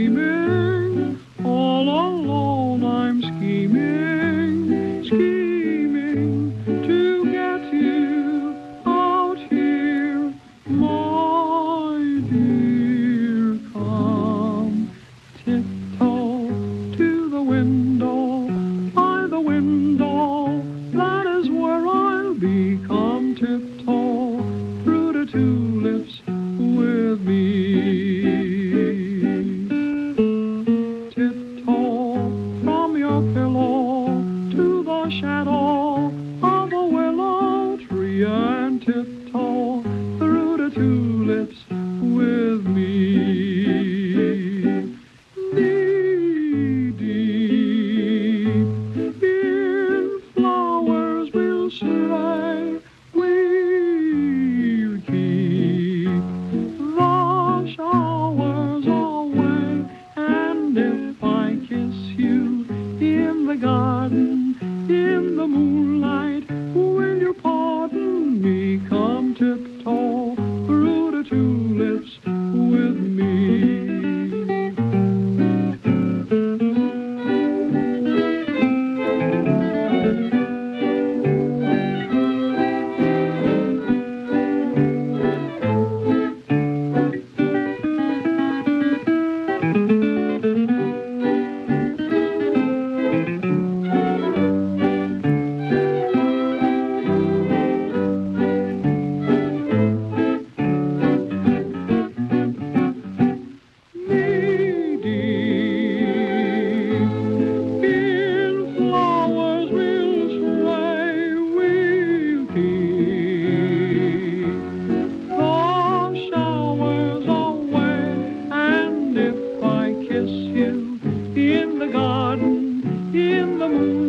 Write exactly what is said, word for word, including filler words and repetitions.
dreaming, all alone I'm scheming, scheming to get you out here, my dear. Come tiptoe to the window, by the window, that is where I'll be. Come tiptoe through the tulips with me. Tiptoe from your pillow to the shadow of a willow tree, and tiptoe through the tulips with me. Knee deep in flowers we'll stray, we'll keep the showers away, and if I kiss you in the garden, in the moonlight, will you pardon me? Come tiptoe through the tulips with me. Knee deep in flowers we'll stray, we'll keep the showers away, and if I kiss you in the garden, in the moon